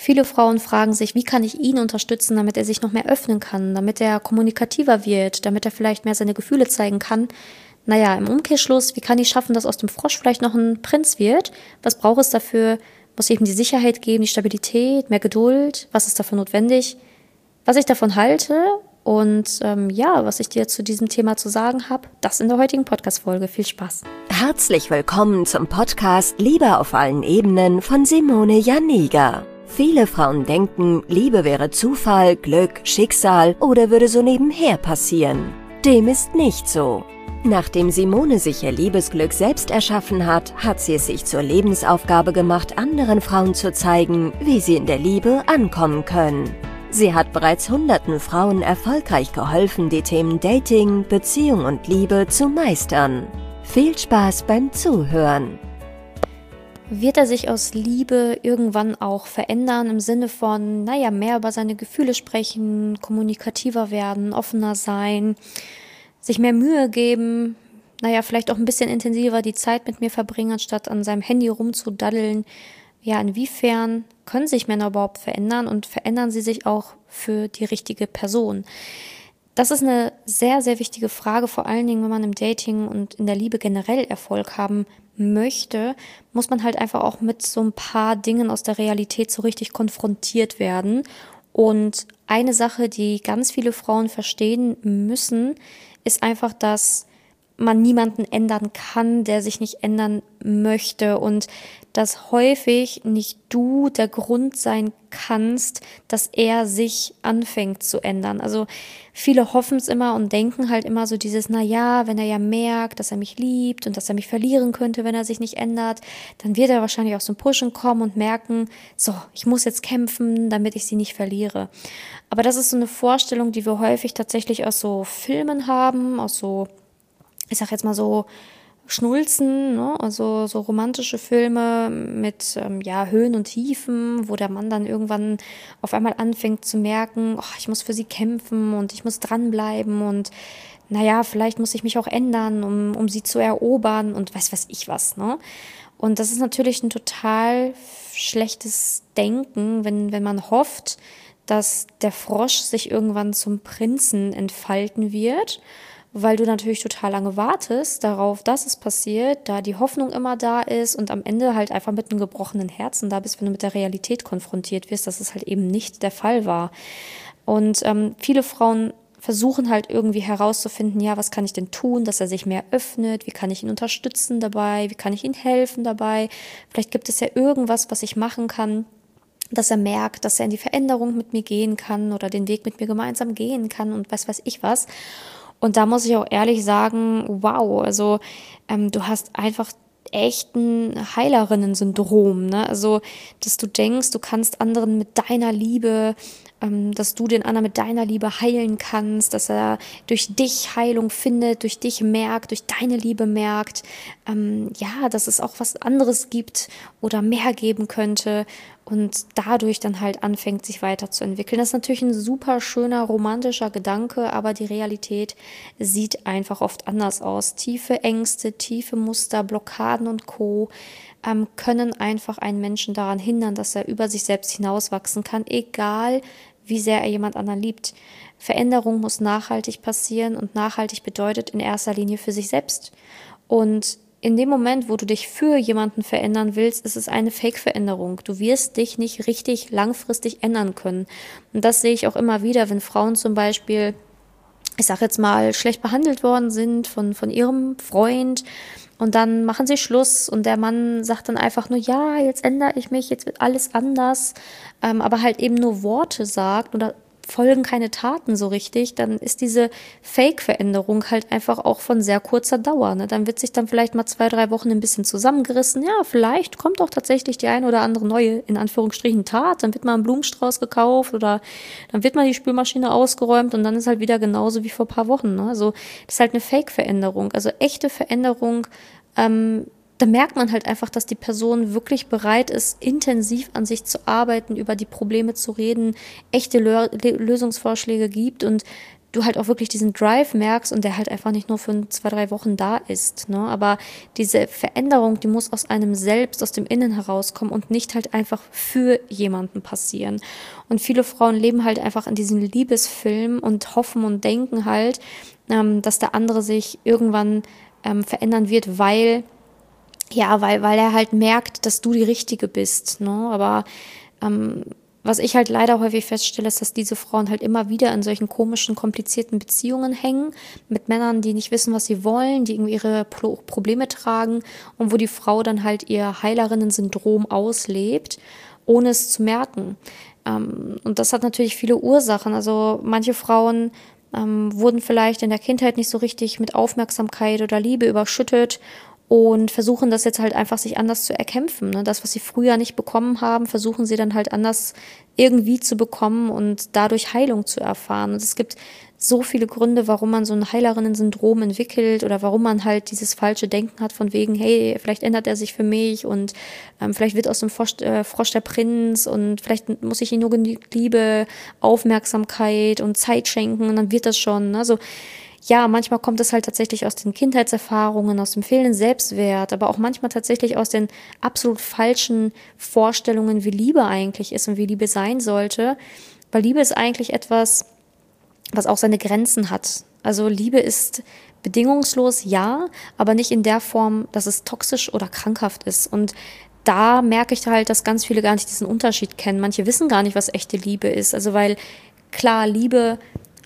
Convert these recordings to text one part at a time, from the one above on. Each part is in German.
Viele Frauen fragen sich, wie kann ich ihn unterstützen, damit er sich noch mehr öffnen kann, damit er kommunikativer wird, damit er vielleicht mehr seine Gefühle zeigen kann. Naja, im Umkehrschluss, wie kann ich schaffen, dass aus dem Frosch vielleicht noch ein Prinz wird? Was braucht es dafür? Muss ich ihm die Sicherheit geben, die Stabilität, mehr Geduld? Was ist dafür notwendig? Was ich davon halte und was ich dir zu diesem Thema zu sagen habe, das in der heutigen Podcast-Folge. Viel Spaß. Herzlich willkommen zum Podcast Liebe auf allen Ebenen von Simone Janiga. Viele Frauen denken, Liebe wäre Zufall, Glück, Schicksal oder würde so nebenher passieren. Dem ist nicht so. Nachdem Simone sich ihr Liebesglück selbst erschaffen hat, hat sie es sich zur Lebensaufgabe gemacht, anderen Frauen zu zeigen, wie sie in der Liebe ankommen können. Sie hat bereits hunderten Frauen erfolgreich geholfen, die Themen Dating, Beziehung und Liebe zu meistern. Viel Spaß beim Zuhören! Wird er sich aus Liebe irgendwann auch verändern im Sinne von, mehr über seine Gefühle sprechen, kommunikativer werden, offener sein, sich mehr Mühe geben, vielleicht auch ein bisschen intensiver die Zeit mit mir verbringen, anstatt an seinem Handy rumzudaddeln? Ja, inwiefern können sich Männer überhaupt verändern und verändern sie sich auch für die richtige Person? Das ist eine sehr, sehr wichtige Frage, vor allen Dingen, wenn man im Dating und in der Liebe generell Erfolg haben möchte, muss man halt einfach auch mit so ein paar Dingen aus der Realität so richtig konfrontiert werden. Und eine Sache, die ganz viele Frauen verstehen müssen, ist einfach, dass man niemanden ändern kann, der sich nicht ändern möchte und dass häufig nicht du der Grund sein kannst, dass er sich anfängt zu ändern. Also viele hoffen es immer und denken halt immer so dieses, wenn er ja merkt, dass er mich liebt und dass er mich verlieren könnte, wenn er sich nicht ändert, dann wird er wahrscheinlich aus dem Pushen kommen und merken, so, ich muss jetzt kämpfen, damit ich sie nicht verliere. Aber das ist so eine Vorstellung, die wir häufig tatsächlich aus so Filmen haben, aus so, ich sag jetzt mal so Schnulzen, ne? Also so romantische Filme mit Höhen und Tiefen, wo der Mann dann irgendwann auf einmal anfängt zu merken, ich muss für sie kämpfen und ich muss dranbleiben und vielleicht muss ich mich auch ändern, um sie zu erobern und weiß ich was, ne? Und das ist natürlich ein total schlechtes Denken, wenn man hofft, dass der Frosch sich irgendwann zum Prinzen entfalten wird, weil du natürlich total lange wartest darauf, dass es passiert, da die Hoffnung immer da ist und am Ende halt einfach mit einem gebrochenen Herzen da bist, wenn du mit der Realität konfrontiert wirst, dass es halt eben nicht der Fall war. Und viele Frauen versuchen halt irgendwie herauszufinden, was kann ich denn tun, dass er sich mehr öffnet, wie kann ich ihn unterstützen dabei, wie kann ich ihm helfen dabei, vielleicht gibt es ja irgendwas, was ich machen kann, dass er merkt, dass er in die Veränderung mit mir gehen kann oder den Weg mit mir gemeinsam gehen kann und weiß ich was. Und da muss ich auch ehrlich sagen, wow, also du hast einfach echt ein Heilerinnen-Syndrom, ne? Also, dass du denkst, du kannst anderen mit deiner Liebe, dass du den anderen mit deiner Liebe heilen kannst, dass er durch dich Heilung findet, durch dich merkt, durch deine Liebe merkt, dass es auch was anderes gibt oder mehr geben könnte und dadurch dann halt anfängt, sich weiterzuentwickeln. Das ist natürlich ein super schöner, romantischer Gedanke, aber die Realität sieht einfach oft anders aus. Tiefe Ängste, tiefe Muster, Blockaden und Co. Können einfach einen Menschen daran hindern, dass er über sich selbst hinauswachsen kann, egal wie sehr er jemand anderen liebt. Veränderung muss nachhaltig passieren und nachhaltig bedeutet in erster Linie für sich selbst. Und in dem Moment, wo du dich für jemanden verändern willst, ist es eine Fake-Veränderung. Du wirst dich nicht richtig langfristig ändern können. Und das sehe ich auch immer wieder, wenn Frauen zum Beispiel, ich sag jetzt mal, schlecht behandelt worden sind von ihrem Freund und dann machen sie Schluss und der Mann sagt dann einfach nur, jetzt ändere ich mich, jetzt wird alles anders, aber halt eben nur Worte sagt oder folgen keine Taten so richtig, dann ist diese Fake-Veränderung halt einfach auch von sehr kurzer Dauer. Ne? Dann wird sich dann vielleicht mal 2-3 Wochen ein bisschen zusammengerissen. Ja, vielleicht kommt auch tatsächlich die ein oder andere neue, in Anführungsstrichen, Tat. Dann wird mal ein Blumenstrauß gekauft oder dann wird mal die Spülmaschine ausgeräumt und dann ist halt wieder genauso wie vor ein paar Wochen. Ne? Also das ist halt eine Fake-Veränderung. Also echte Veränderung, da merkt man halt einfach, dass die Person wirklich bereit ist, intensiv an sich zu arbeiten, über die Probleme zu reden, echte Lösungsvorschläge gibt und du halt auch wirklich diesen Drive merkst und der halt einfach nicht nur für 2, 3 Wochen da ist, ne? Aber diese Veränderung, die muss aus einem selbst, aus dem Innen herauskommen und nicht halt einfach für jemanden passieren. Und viele Frauen leben halt einfach in diesem Liebesfilm und hoffen und denken halt, dass der andere sich irgendwann verändern wird, weil er halt merkt, dass du die Richtige bist, ne? Aber was ich halt leider häufig feststelle, ist, dass diese Frauen halt immer wieder in solchen komischen, komplizierten Beziehungen hängen, mit Männern, die nicht wissen, was sie wollen, die irgendwie ihre Probleme tragen und wo die Frau dann halt ihr Heilerinnen-Syndrom auslebt, ohne es zu merken. Und das hat natürlich viele Ursachen. Also manche Frauen wurden vielleicht in der Kindheit nicht so richtig mit Aufmerksamkeit oder Liebe überschüttet und versuchen das jetzt halt einfach sich anders zu erkämpfen. Ne? Das, was sie früher nicht bekommen haben, versuchen sie dann halt anders irgendwie zu bekommen und dadurch Heilung zu erfahren. Und es gibt so viele Gründe, warum man so ein Heilerinnen-Syndrom entwickelt oder warum man halt dieses falsche Denken hat von wegen, hey, vielleicht ändert er sich für mich und vielleicht wird aus dem Frosch der Prinz und vielleicht muss ich ihm nur genügend Liebe, Aufmerksamkeit und Zeit schenken und dann wird das schon. Ne? Also ja, manchmal kommt es halt tatsächlich aus den Kindheitserfahrungen, aus dem fehlenden Selbstwert, aber auch manchmal tatsächlich aus den absolut falschen Vorstellungen, wie Liebe eigentlich ist und wie Liebe sein sollte. Weil Liebe ist eigentlich etwas, was auch seine Grenzen hat. Also Liebe ist bedingungslos, ja, aber nicht in der Form, dass es toxisch oder krankhaft ist. Und da merke ich halt, dass ganz viele gar nicht diesen Unterschied kennen. Manche wissen gar nicht, was echte Liebe ist. Also weil klar, Liebe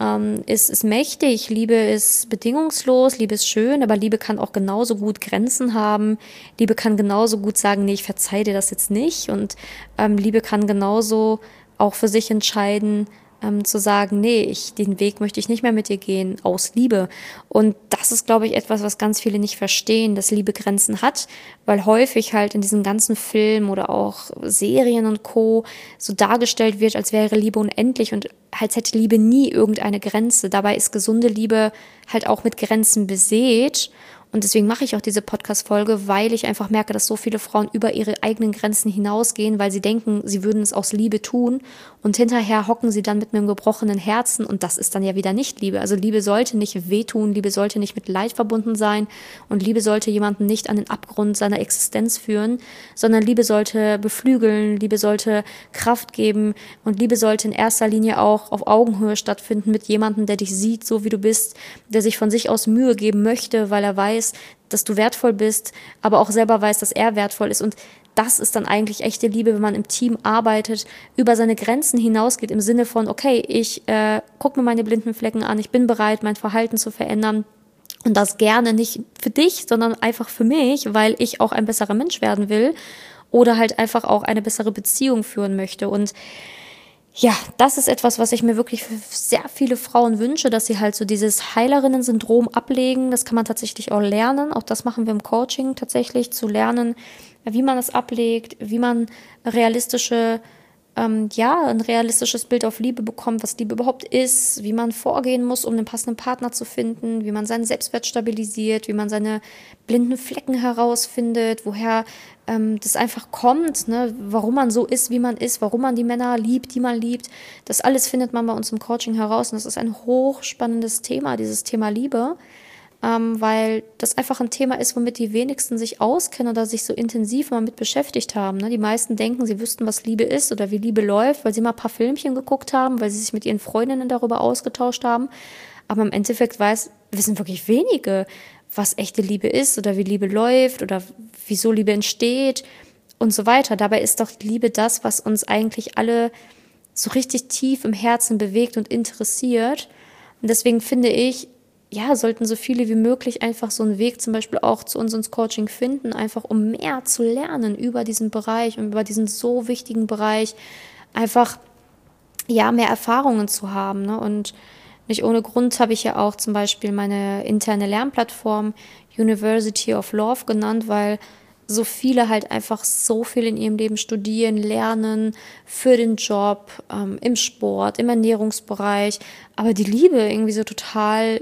ist mächtig, Liebe ist bedingungslos, Liebe ist schön, aber Liebe kann auch genauso gut Grenzen haben. Liebe kann genauso gut sagen, nee, ich verzeih dir das jetzt nicht. Und Liebe kann genauso auch für sich entscheiden, zu sagen, nee, den Weg möchte ich nicht mehr mit dir gehen, aus Liebe. Und das ist, glaube ich, etwas, was ganz viele nicht verstehen, dass Liebe Grenzen hat, weil häufig halt in diesen ganzen Filmen oder auch Serien und Co. so dargestellt wird, als wäre Liebe unendlich und als hätte Liebe nie irgendeine Grenze. Dabei ist gesunde Liebe halt auch mit Grenzen besät. Und deswegen mache ich auch diese Podcast-Folge, weil ich einfach merke, dass so viele Frauen über ihre eigenen Grenzen hinausgehen, weil sie denken, sie würden es aus Liebe tun und hinterher hocken sie dann mit einem gebrochenen Herzen und das ist dann ja wieder nicht Liebe. Also Liebe sollte nicht wehtun, Liebe sollte nicht mit Leid verbunden sein und Liebe sollte jemanden nicht an den Abgrund seiner Existenz führen, sondern Liebe sollte beflügeln, Liebe sollte Kraft geben und Liebe sollte in erster Linie auch auf Augenhöhe stattfinden mit jemandem, der dich sieht, so wie du bist, der sich von sich aus Mühe geben möchte, weil er weiß, dass du wertvoll bist, aber auch selber weiß, dass er wertvoll ist. Und das ist dann eigentlich echte Liebe, wenn man im Team arbeitet, über seine Grenzen hinausgeht, im Sinne von, okay, ich gucke mir meine blinden Flecken an, ich bin bereit, mein Verhalten zu verändern. Und das gerne nicht für dich, sondern einfach für mich, weil ich auch ein besserer Mensch werden will oder halt einfach auch eine bessere Beziehung führen möchte. Und ja, das ist etwas, was ich mir wirklich für sehr viele Frauen wünsche, dass sie halt so dieses Heilerinnen-Syndrom ablegen. Das kann man tatsächlich auch lernen. Auch das machen wir im Coaching tatsächlich, zu lernen, wie man das ablegt, wie man ein realistisches Bild auf Liebe bekommt, was Liebe überhaupt ist, wie man vorgehen muss, um den passenden Partner zu finden, wie man seinen Selbstwert stabilisiert, wie man seine blinden Flecken herausfindet, woher das einfach kommt, ne? Warum man so ist, wie man ist, warum man die Männer liebt, die man liebt. Das alles findet man bei uns im Coaching heraus und das ist ein hochspannendes Thema, dieses Thema Liebe. Weil das einfach ein Thema ist, womit die wenigsten sich auskennen oder sich so intensiv mal mit beschäftigt haben. Ne? Die meisten denken, sie wüssten, was Liebe ist oder wie Liebe läuft, weil sie mal ein paar Filmchen geguckt haben, weil sie sich mit ihren Freundinnen darüber ausgetauscht haben. Aber im Endeffekt wissen wirklich wenige, was echte Liebe ist oder wie Liebe läuft oder wieso Liebe entsteht und so weiter. Dabei ist doch Liebe das, was uns eigentlich alle so richtig tief im Herzen bewegt und interessiert. Und deswegen finde ich, ja, sollten so viele wie möglich einfach so einen Weg zum Beispiel auch zu uns ins Coaching finden, einfach um mehr zu lernen über diesen Bereich und über diesen so wichtigen Bereich, einfach, ja, mehr Erfahrungen zu haben, ne? Und nicht ohne Grund habe ich ja auch zum Beispiel meine interne Lernplattform University of Love genannt, weil so viele halt einfach so viel in ihrem Leben studieren, lernen, für den Job, im Sport, im Ernährungsbereich, aber die Liebe irgendwie so total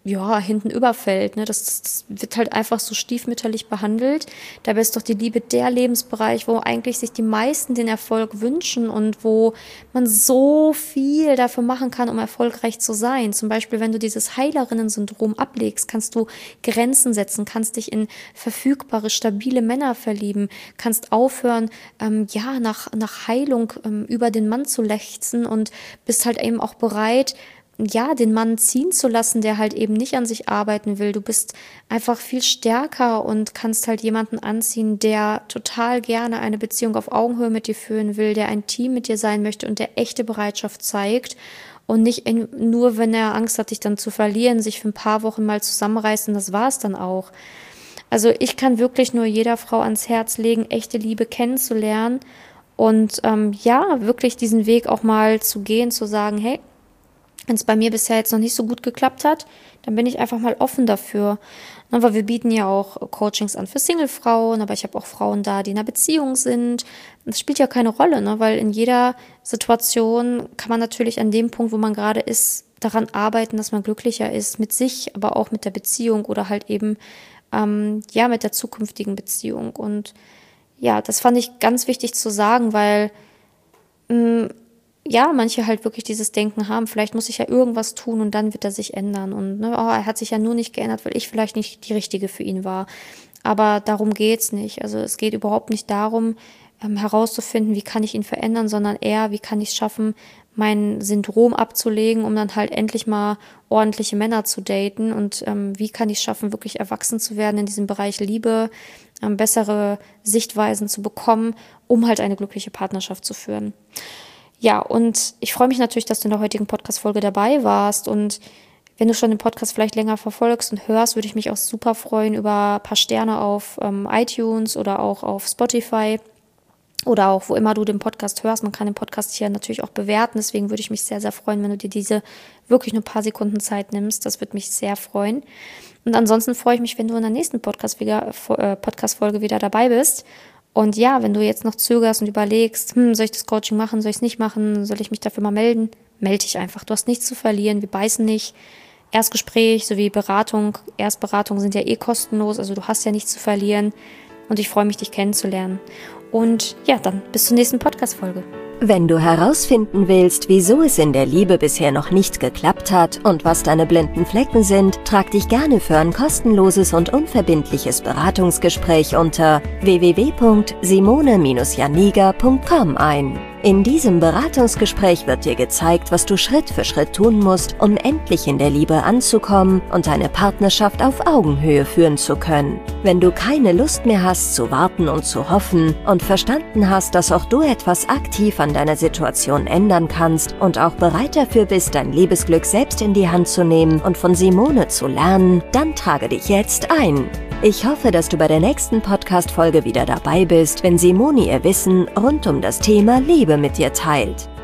hinten überfällt. Ne? Das wird halt einfach so stiefmütterlich behandelt. Dabei ist doch die Liebe der Lebensbereich, wo eigentlich sich die meisten den Erfolg wünschen und wo man so viel dafür machen kann, um erfolgreich zu sein. Zum Beispiel, wenn du dieses Heilerinnen-Syndrom ablegst, kannst du Grenzen setzen, kannst dich in verfügbare, stabile Männer verlieben, kannst aufhören, nach Heilung über den Mann zu lechzen und bist halt eben auch bereit, den Mann ziehen zu lassen, der halt eben nicht an sich arbeiten will. Du bist einfach viel stärker und kannst halt jemanden anziehen, der total gerne eine Beziehung auf Augenhöhe mit dir führen will, der ein Team mit dir sein möchte und der echte Bereitschaft zeigt und nicht nur, wenn er Angst hat, dich dann zu verlieren, sich für ein paar Wochen mal zusammenreißen, das war es dann auch. Also ich kann wirklich nur jeder Frau ans Herz legen, echte Liebe kennenzulernen und wirklich diesen Weg auch mal zu gehen, zu sagen, hey, wenn es bei mir bisher jetzt noch nicht so gut geklappt hat, dann bin ich einfach mal offen dafür. Weil wir bieten ja auch Coachings an für Single-Frauen, aber ich habe auch Frauen da, die in einer Beziehung sind. Das spielt ja keine Rolle, ne? Weil in jeder Situation kann man natürlich an dem Punkt, wo man gerade ist, daran arbeiten, dass man glücklicher ist mit sich, aber auch mit der Beziehung oder halt eben mit der zukünftigen Beziehung. Und das fand ich ganz wichtig zu sagen, weil manche halt wirklich dieses Denken haben, vielleicht muss ich ja irgendwas tun und dann wird er sich ändern. Und er hat sich ja nur nicht geändert, weil ich vielleicht nicht die Richtige für ihn war. Aber darum geht's nicht. Also es geht überhaupt nicht darum, herauszufinden, wie kann ich ihn verändern, sondern eher, wie kann ich es schaffen, mein Syndrom abzulegen, um dann halt endlich mal ordentliche Männer zu daten. Und wie kann ich es schaffen, wirklich erwachsen zu werden in diesem Bereich Liebe, bessere Sichtweisen zu bekommen, um halt eine glückliche Partnerschaft zu führen. Ja, und ich freue mich natürlich, dass du in der heutigen Podcast-Folge dabei warst. Und wenn du schon den Podcast vielleicht länger verfolgst und hörst, würde ich mich auch super freuen über ein paar Sterne auf iTunes oder auch auf Spotify oder auch wo immer du den Podcast hörst. Man kann den Podcast hier natürlich auch bewerten. Deswegen würde ich mich sehr, sehr freuen, wenn du dir diese wirklich nur ein paar Sekunden Zeit nimmst. Das würde mich sehr freuen. Und ansonsten freue ich mich, wenn du in der nächsten Podcast-Folge wieder dabei bist. Und wenn du jetzt noch zögerst und überlegst, soll ich das Coaching machen, soll ich es nicht machen, soll ich mich dafür mal melden? Melde dich einfach. Du hast nichts zu verlieren, wir beißen nicht. Erstgespräch sowie Beratung, Erstberatung sind ja kostenlos, also du hast ja nichts zu verlieren. Und ich freue mich, dich kennenzulernen. Und dann bis zur nächsten Podcast-Folge. Wenn du herausfinden willst, wieso es in der Liebe bisher noch nicht geklappt hat und was deine blinden Flecken sind, trag dich gerne für ein kostenloses und unverbindliches Beratungsgespräch unter www.simone-janiga.com ein. In diesem Beratungsgespräch wird dir gezeigt, was du Schritt für Schritt tun musst, um endlich in der Liebe anzukommen und deine Partnerschaft auf Augenhöhe führen zu können. Wenn du keine Lust mehr hast zu warten und zu hoffen und verstanden hast, dass auch du etwas aktiv an deiner Situation ändern kannst und auch bereit dafür bist, dein Liebesglück selbst in die Hand zu nehmen und von Simone zu lernen, dann trage dich jetzt ein. Ich hoffe, dass du bei der nächsten Podcast-Folge wieder dabei bist, wenn Simone ihr Wissen rund um das Thema Liebe mit dir teilt.